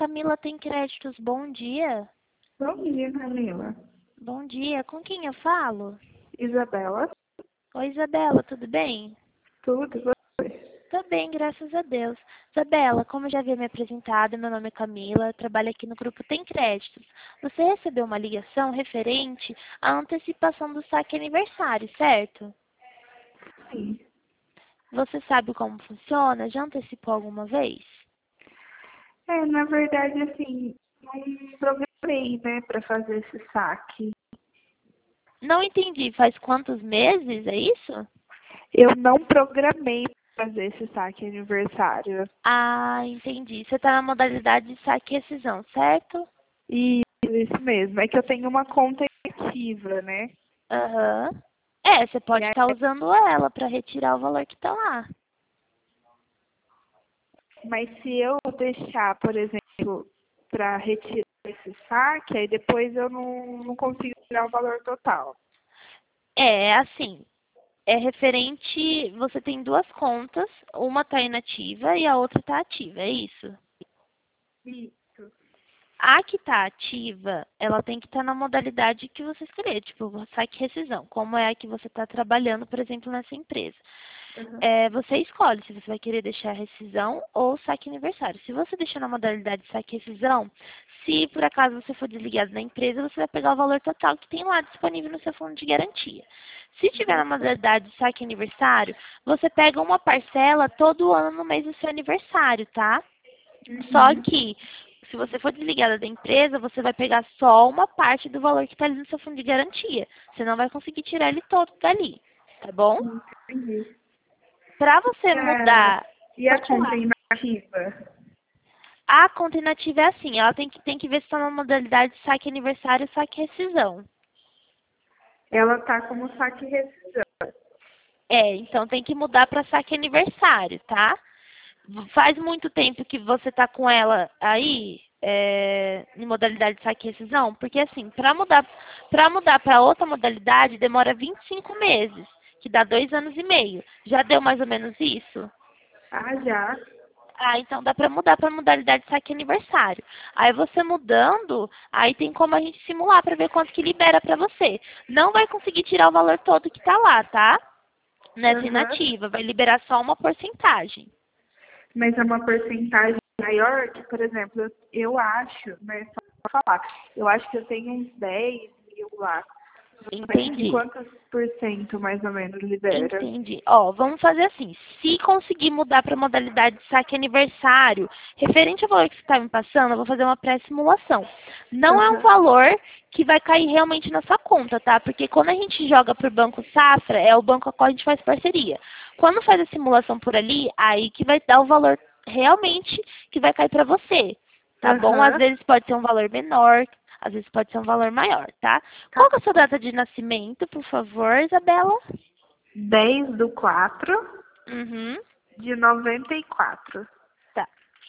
Camila tem créditos. Bom dia. Bom dia, Camila. Bom dia. Com quem eu falo? Isabela, Oi, Isabela, tudo bem? tudo e você? Tô bem, graças a Deus. Isabela, como eu já havia me apresentado, meu nome é Camila, trabalho aqui no grupo Tem Créditos. Você recebeu uma ligação referente à antecipação do saque aniversário, certo? Sim. Você sabe como funciona? Já antecipou alguma vez? Na verdade, assim, não programei, né, para fazer esse saque. Não entendi, faz quantos meses, é isso? Eu não programei para fazer esse saque aniversário. Ah, entendi. Você está na modalidade de saque e rescisão, certo? Isso mesmo. É que eu tenho uma conta ativa, né? Aham. É, você E pode aí, estar usando ela para retirar o valor que está lá. mas se eu deixar, por exemplo, para retirar esse saque, aí depois eu não consigo tirar o valor total. É, assim, é referente, você tem duas contas, uma está inativa e a outra está ativa, é isso? Isso. A que está ativa, ela tem que estar na modalidade que você escolher, tipo, saque e rescisão, como é a que você está trabalhando, por exemplo, nessa empresa. Uhum. Você escolhe se você vai querer deixar a rescisão ou saque aniversário. Se você deixar na modalidade saque e rescisão, se por acaso você for desligado da empresa, você vai pegar o valor total que tem lá disponível no seu fundo de garantia. Se tiver na modalidade saque aniversário, você pega uma parcela todo ano no mês do seu aniversário, tá? Só Uhum. que, se você for desligada da empresa, você vai pegar só uma parte do valor que está ali no seu fundo de garantia. Você não vai conseguir tirar ele todo dali, tá bom? Entendi. Para você E a, mudar, e a pode conta falar. inativa? A conta inativa é assim, ela tem que ver se está na modalidade saque aniversário e saque rescisão. Ela tá como saque rescisão. É, então tem que mudar para saque aniversário, tá? Faz muito tempo que você está com ela aí, em modalidade de saque e rescisão? Porque assim, para mudar para outra modalidade demora 25 meses, que dá 2 anos e meio. Já deu mais ou menos isso? Ah, já. Ah, então dá para mudar para modalidade de saque aniversário. Aí você mudando, aí tem como a gente simular para ver quanto que libera para você. Não vai conseguir tirar o valor todo que está lá, tá? Nessa Aham. inativa, vai liberar só uma porcentagem. Mas é uma porcentagem maior que, por exemplo, eu acho, né, só pra falar, eu acho que eu tenho uns 10 mil lá. Você acha que Entendi. quantos por cento mais ou menos libera? Entendi. Ó, vamos fazer assim. Se conseguir mudar para a modalidade de saque aniversário, referente ao valor que você está me passando, eu vou fazer uma pré-simulação. Não é um Aham. valor que vai cair realmente na sua conta, tá? Porque quando a gente joga para o Banco Safra, é o banco a qual a gente faz parceria. Quando faz a simulação por ali, aí que vai dar o valor realmente que vai cair para você, tá bom? Às Aham. vezes pode ser um valor menor, às vezes pode ser um valor maior, tá? Tá Qual que é a sua bom. data de nascimento, por favor, Isabela? 10/4 Uhum, de 94. tá.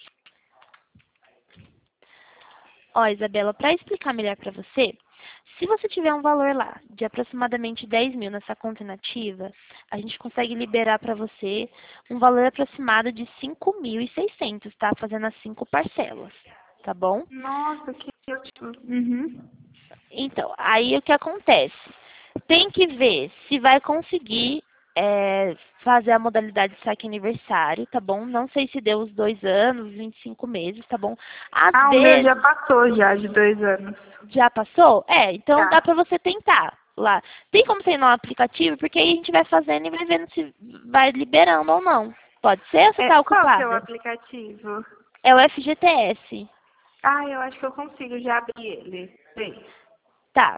Ó, Isabela, para explicar melhor para você, se você tiver um valor lá de aproximadamente 10 mil nessa conta inativa, a gente consegue liberar para você um valor aproximado de 5.600, tá? Fazendo as 5 parcelas, tá bom? Nossa, que ótimo. Uhum. Então, aí o que acontece? Tem que ver se vai conseguir fazer a modalidade de saque aniversário, tá bom? Não sei se deu os 2 anos, 25 meses, tá bom? Às Ah, o meu já vezes, passou já de 2 anos. já passou? É, então dá Já. pra você tentar lá. Tem como você ir no aplicativo? Porque aí a gente vai fazendo e vai vendo se vai liberando ou não. Pode ser ou você tá Qual que é o ocupada? aplicativo? É o FGTS. Ah, eu acho que eu consigo já abrir ele. Sei. Tá.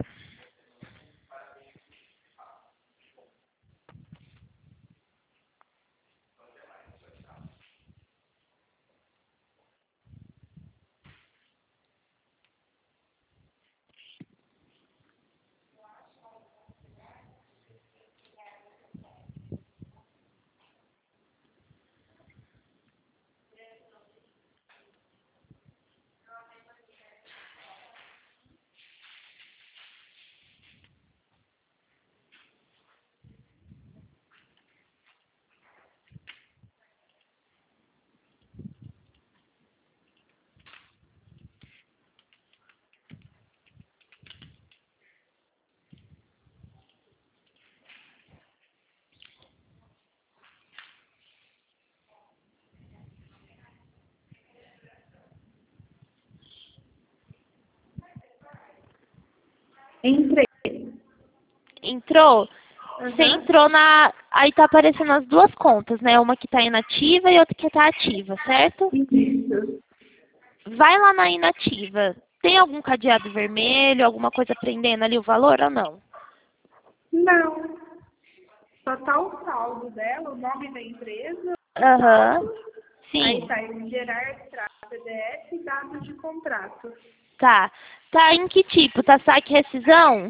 Entrei. Entrou? Você Aham. entrou na... Aí tá aparecendo as duas contas, né? Uma que tá inativa e outra que tá ativa, certo? Isso. Vai lá na inativa. Tem algum cadeado vermelho, alguma coisa prendendo ali o valor ou não? Não. Só tá o saldo dela, o nome da empresa, o Aham. saldo. Aí Sim. tá em gerar extrato PDF e dados de contrato. Tá. Tá em que tipo? Tá saque e rescisão?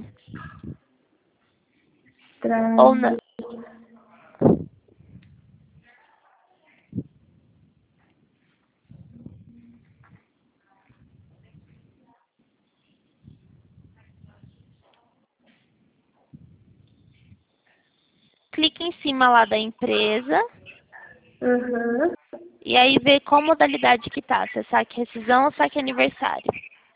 Ou não? Clique em cima lá da empresa Aham. e aí vê qual modalidade que tá. Se é saque e rescisão ou saque aniversário.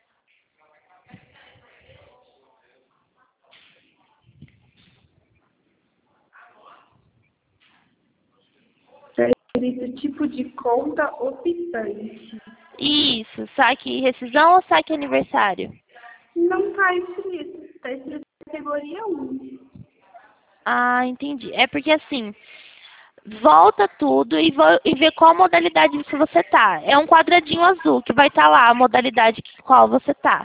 Tá escrito tipo de conta optante. Isso. Saque e rescisão ou saque aniversário? Não tá escrito. Tá escrito categoria 1. Ah, entendi. É porque assim, volta tudo e vê qual modalidade que você tá. É um quadradinho azul que vai estar lá a modalidade que qual você tá.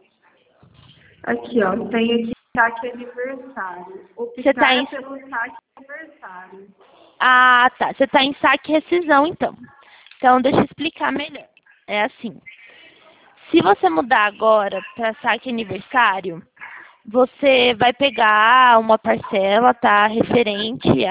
Aqui, ó. Tem aqui saque aniversário. Você tá em... Optar pelo saque aniversário. Ah, tá. Você tá em saque e rescisão, então. Então, deixa eu explicar melhor. É assim. Se você mudar agora para saque aniversário, você vai pegar uma parcela, tá? Referente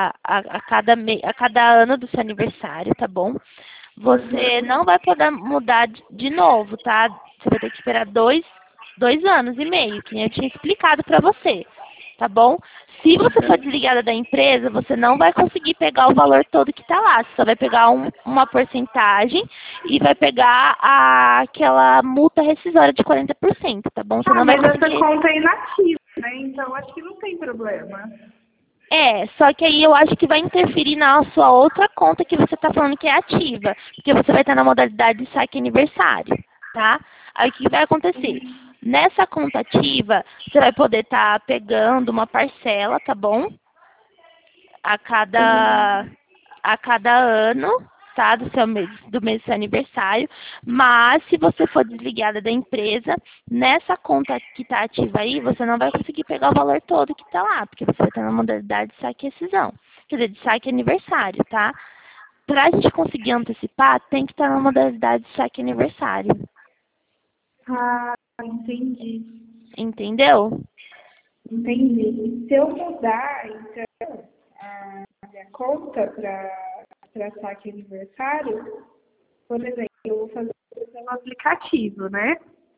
a cada ano do seu aniversário, tá bom? Você não vai poder mudar de novo, tá? Você vai ter que esperar dois anos e meio, que nem eu tinha explicado para você, tá bom? Se você for desligada da empresa, você não vai conseguir pegar o valor todo que está lá. Você só vai pegar uma porcentagem e vai pegar aquela multa rescisória de 40%, tá bom? Você Ah, não vai mas essa conseguir... conta é inativa, né? Então acho que não tem problema. É, só que aí eu acho que vai interferir na sua outra conta que você está falando que é ativa, porque você vai estar na modalidade de saque aniversário, tá? Aí o que vai acontecer? Nessa conta ativa, você vai poder estar pegando uma parcela, tá bom? A cada, a cada ano, tá? Do mês do seu aniversário. Mas se você for desligada da empresa, nessa conta que está ativa aí, você não vai conseguir pegar o valor todo que está lá, porque você vai estar na modalidade de saque e rescisão. Quer dizer, de saque e aniversário, tá? Para a gente conseguir antecipar, tem que estar na modalidade de saque e aniversário. Ah, entendi. Entendeu? Entendi. Se eu mudar, então, a minha conta para saque aniversário, por exemplo, eu vou fazer pelo aplicativo, né?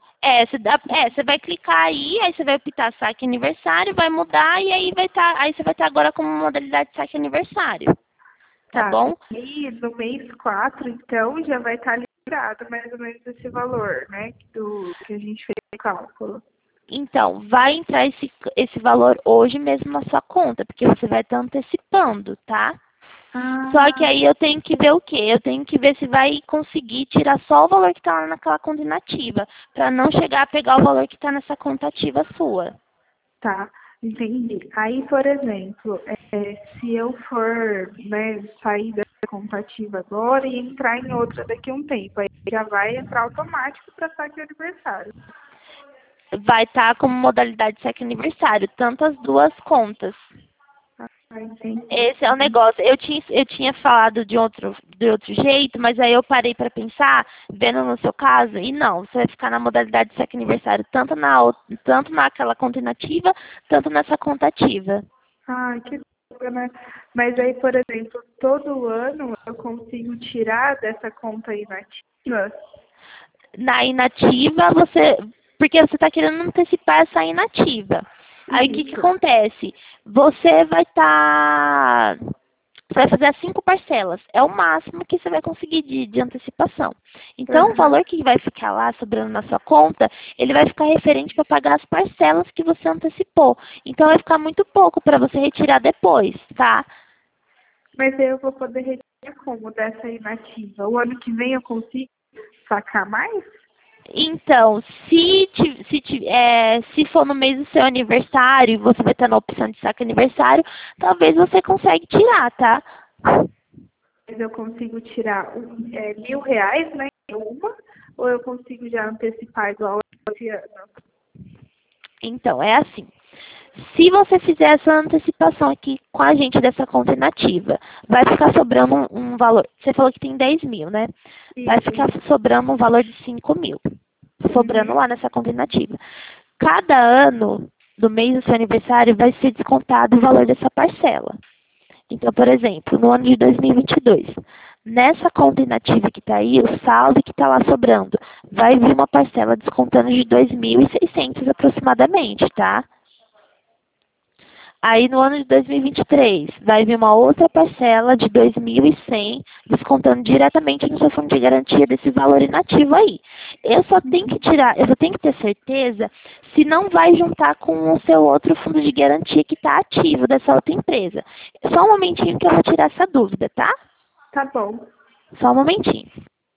Você vai clicar aí você vai optar saque aniversário, vai mudar e aí você vai estar agora como modalidade de saque aniversário, tá Tá. bom? E no mês 4 então, já vai estar liberado mais ou menos esse valor, né? Que a gente fez o cálculo. Então, vai entrar esse valor hoje mesmo na sua conta, porque você vai estar antecipando, tá? Só que Ah, aí eu tenho que ver o quê? Eu tenho que ver se vai conseguir tirar só o valor que está lá naquela conta inativa, para não chegar a pegar o valor que está nessa conta ativa sua. tá. Entendi. Aí, por exemplo, se eu for, né, sair dessa conta ativa agora e entrar em outra daqui a um tempo, aí já vai entrar automático para saque de aniversário. Vai estar como modalidade de saque aniversário, tanto as duas contas. Ah, entendi. Esse é o negócio. Eu tinha falado de outro jeito, mas aí eu parei para pensar, vendo no seu caso, e não, você vai ficar na modalidade de saque aniversário tanto naquela conta inativa, tanto nessa conta ativa. Ah, que coisa, né? Mas aí, por exemplo, todo ano eu consigo tirar dessa conta inativa? Na inativa, porque você está querendo antecipar essa inativa. Aí o que Isso. acontece? Você vai estar. Você vai fazer as 5 parcelas. É o máximo que você vai conseguir de antecipação. Então, o Aham. valor que vai ficar lá sobrando na sua conta, ele vai ficar referente para pagar as parcelas que você antecipou. Então, vai ficar muito pouco para você retirar depois, tá? Mas aí eu vou poder retirar como dessa inativa? O ano que vem eu consigo sacar mais? Então, se for no mês do seu aniversário, você vai estar na opção de saque aniversário, talvez você consiga tirar, tá? Mas eu consigo tirar R$ 1.000, né? Uma, ou eu consigo já antecipar igual esse ano? Então, é assim. Se você fizer essa antecipação aqui com a gente dessa conta inativa, vai ficar sobrando um valor. Você falou que tem 10 mil, né? Vai ficar sobrando um valor de 5 mil. Sobrando lá nessa conta inativa. Cada ano do mês do seu aniversário vai ser descontado o valor dessa parcela. Então, por exemplo, no ano de 2022, nessa conta inativa que está aí, o saldo que está lá sobrando, vai vir uma parcela descontando de 2.600 aproximadamente, tá? Aí no ano de 2023, vai vir uma outra parcela de 2.100, descontando diretamente no seu fundo de garantia desse valor inativo aí. Eu só tenho que ter certeza se não vai juntar com o seu outro fundo de garantia que está ativo dessa outra empresa. Só um momentinho que eu vou tirar essa dúvida, tá? Tá bom. Só um momentinho.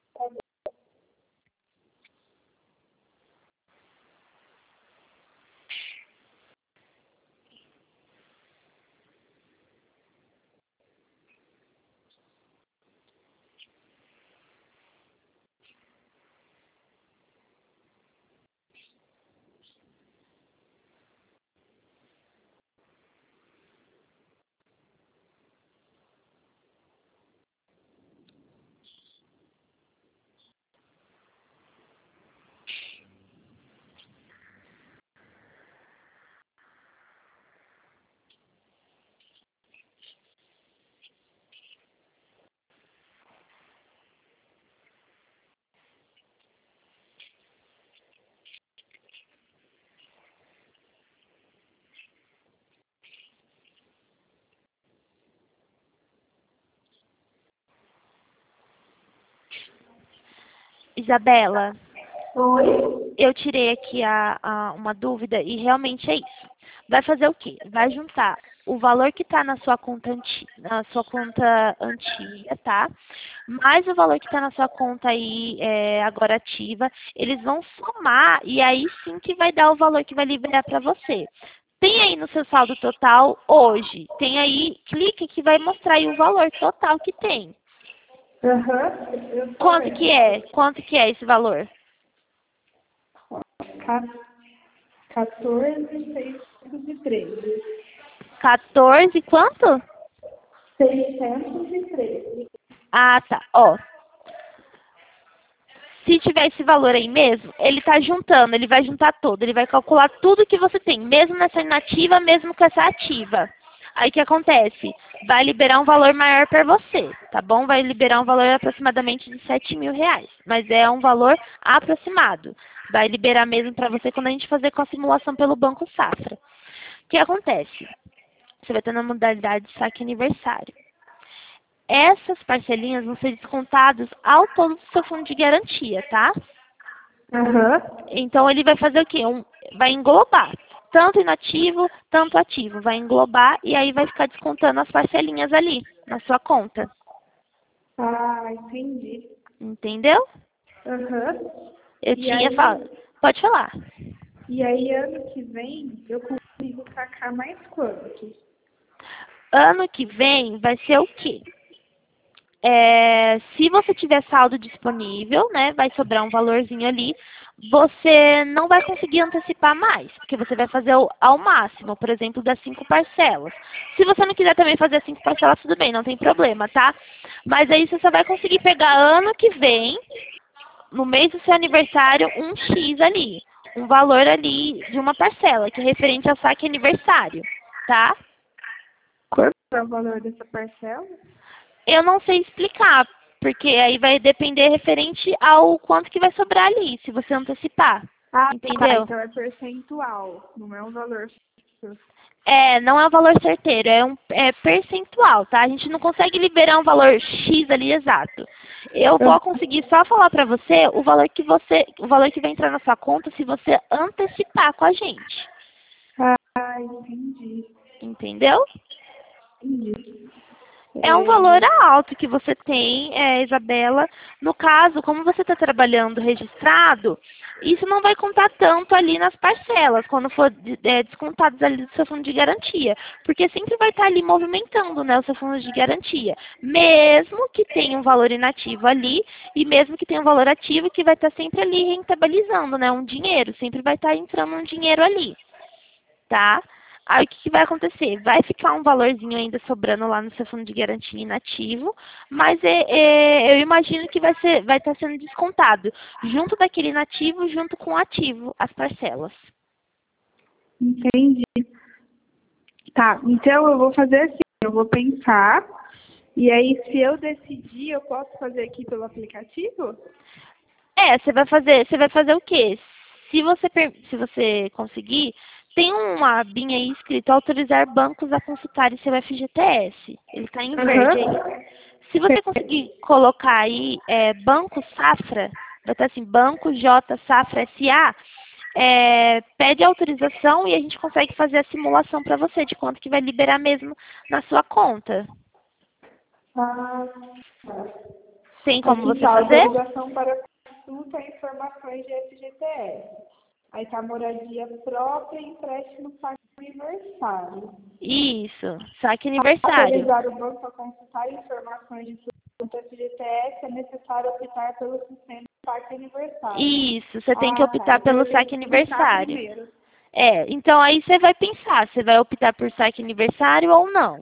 Isabela, Oi? eu tirei aqui uma dúvida e realmente é isso. Vai fazer o quê? Vai juntar o valor que está na sua conta antiga, tá? Mais o valor que está na sua conta aí agora ativa. Eles vão somar e aí sim que vai dar o valor que vai liberar para você. Tem aí no seu saldo total hoje. Tem aí, clique que vai mostrar aí o valor total que tem. Aham. Quanto que é? Quanto que é esse valor? 14.613. 14 quanto? 613. Ah, tá. Ó. Se tiver esse valor aí mesmo, ele tá juntando, ele vai juntar todo, ele vai calcular tudo que você tem, mesmo nessa inativa, mesmo com essa ativa. Aí o que acontece? Vai liberar um valor maior para você, tá bom? Vai liberar um valor aproximadamente de R$ 7.000, mas é um valor aproximado. Vai liberar mesmo para você quando a gente fazer com a simulação pelo Banco Safra. O que acontece? Você vai ter na modalidade de saque aniversário. Essas parcelinhas vão ser descontadas ao todo do seu fundo de garantia, tá? Aham. Então, ele vai fazer o quê? Vai englobar. Tanto inativo, tanto ativo. Vai englobar e aí vai ficar descontando as parcelinhas ali, na sua conta. Ah, entendi. Entendeu? Aham. Eu E tinha aí, falado. Pode falar. e aí, ano que vem, eu consigo sacar mais quanto? Ano que vem vai ser o quê? Se você tiver saldo disponível, né, vai sobrar um valorzinho ali, você não vai conseguir antecipar mais, porque você vai fazer ao máximo, por exemplo, das 5 parcelas. Se você não quiser também fazer as 5 parcelas, tudo bem, não tem problema, tá? Mas aí você só vai conseguir pegar ano que vem, no mês do seu aniversário, um X ali, um valor ali de uma parcela, que é referente ao saque aniversário, tá? Quanto é o valor dessa parcela? Eu não sei explicar, porque aí vai depender referente ao quanto que vai sobrar ali, se você antecipar. Ah, tá. Entendeu? Então é percentual, não é um valor fixo. Não é um valor certeiro, é percentual, tá? A gente não consegue liberar um valor X ali exato. Eu vou conseguir só falar pra você o valor que vai entrar na sua conta se você antecipar com a gente. Ah, entendi. Entendeu? Entendi. É um valor alto que você tem, Isabela. No caso, como você está trabalhando registrado, isso não vai contar tanto ali nas parcelas, quando for descontados ali do seu fundo de garantia. Porque sempre vai estar ali movimentando, né, o seu fundo de garantia. Mesmo que tenha um valor inativo ali, e mesmo que tenha um valor ativo, que vai estar sempre ali rentabilizando, né, um dinheiro. Sempre vai estar entrando um dinheiro ali, tá? Aí o que vai acontecer? Vai ficar um valorzinho ainda sobrando lá no seu fundo de garantia inativo, mas eu imagino que vai estar sendo descontado junto daquele inativo, junto com o ativo, as parcelas. Entendi. Tá, então eu vou fazer assim, eu vou pensar, e aí se eu decidir, eu posso fazer aqui pelo aplicativo? Você vai fazer o quê? Se você conseguir, tem uma abinha aí escrito autorizar bancos a consultarem seu FGTS. Ele está em verde aí. Se você conseguir colocar aí Banco Safra, vai estar assim, Banco J Safra SA, pede autorização e a gente consegue fazer a simulação para você de quanto que vai liberar mesmo na sua conta. Ah, Tem como aqui você tá, fazer? autorização para consulta e informações de FGTS. Aí tá moradia própria e empréstimo saque aniversário. Isso, saque aniversário. Autorizar o banco a consultar informações de conta FGTS, é necessário optar pelo sistema saque aniversário. Isso, você tem que optar Então pelo eu tenho saque que pensar aniversário. primeiro. Então aí você vai pensar, você vai optar por saque aniversário ou não.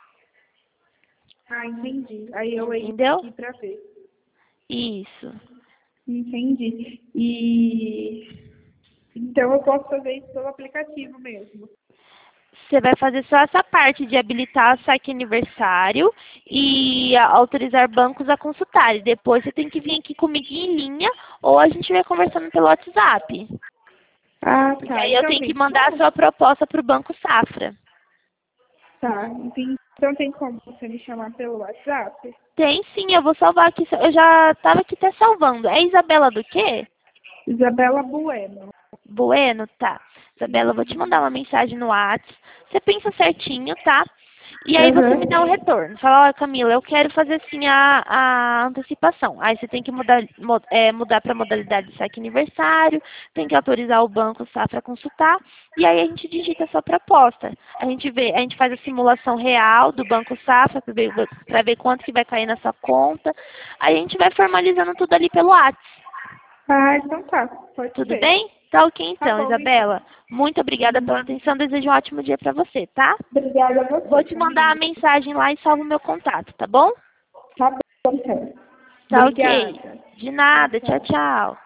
Ah, entendi. Aí eu entro Entendeu? aqui para ver. Isso. Entendi. E então eu posso fazer isso pelo aplicativo mesmo. Você vai fazer só essa parte de habilitar saque aniversário e autorizar bancos a consultarem. Depois você tem que vir aqui comigo em linha ou a gente vai conversando pelo WhatsApp. Ah, Porque tá. aí eu Então tenho que tem mandar a como? sua proposta para o Banco Safra. Tá, entendi. Então tem como você me chamar pelo WhatsApp? Tem sim, eu vou salvar aqui. Eu já estava aqui até salvando. É Isabela do quê? Isabela Bueno. Bueno, tá. Isabela, eu vou te mandar uma mensagem no WhatsApp. Você pensa certinho, tá? E aí você me dá um retorno. Fala, ó, Camila, eu quero fazer assim a antecipação. Aí você tem que mudar para modalidade de saque aniversário, tem que autorizar o banco Safra a consultar, e aí a gente digita a sua proposta. A gente faz a simulação real do banco Safra para ver quanto que vai cair na sua conta. Aí a gente vai formalizando tudo ali pelo WhatsApp. Ah, então tá. Pode Tudo ser. bem? Tá ok Tá então, bom, então. Isabela. Muito obrigada pela atenção. Desejo um ótimo dia para você, tá? Obrigada a você, Vou te mandar a Camila. mensagem lá e salvo o meu contato, tá bom? Tá bom, então. Tá ok. Obrigada. De Tchau, nada. Tchau, tchau. tchau.